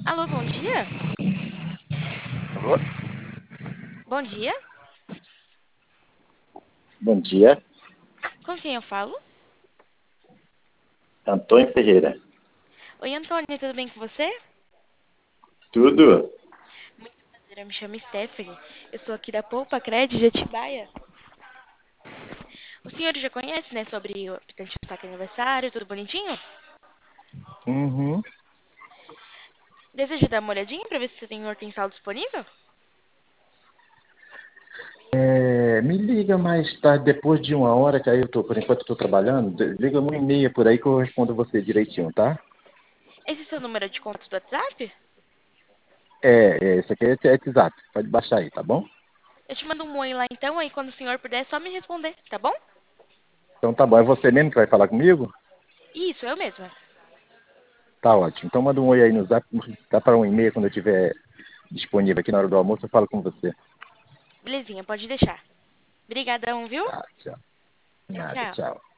Alô, bom dia? Alô? Bom dia? Bom dia, Com quem eu falo? Antônio Ferreira. Oi, Antônia, tudo bem com você? Tudo? Muito prazer, eu me chamo Stephanie. Eu sou aqui da Poupa Cred de Atibaia. O senhor já conhece, né, sobre o aplicativo Saque Aniversário, tudo bonitinho? Uhum. Deseja dar uma olhadinha para ver se o senhor tem saldo disponível? Me liga mais tarde, depois de uma hora, que aí por enquanto eu tô trabalhando, liga 1h30 por aí que eu respondo você direitinho, tá? Esse é o seu número de contato do WhatsApp? Esse aqui é exato. Pode baixar aí, tá bom? Eu te mando um oi lá então, aí quando o senhor puder, é só me responder, tá bom? Então tá bom, é você mesmo que vai falar comigo? Isso, eu mesma. Tá ótimo. Então manda um oi aí no zap, tá para 1h30 quando eu estiver disponível aqui na hora do almoço, eu falo com você. Belezinha, pode deixar. Brigadão, viu? Tá, tchau. Nada, Tchau. tchau.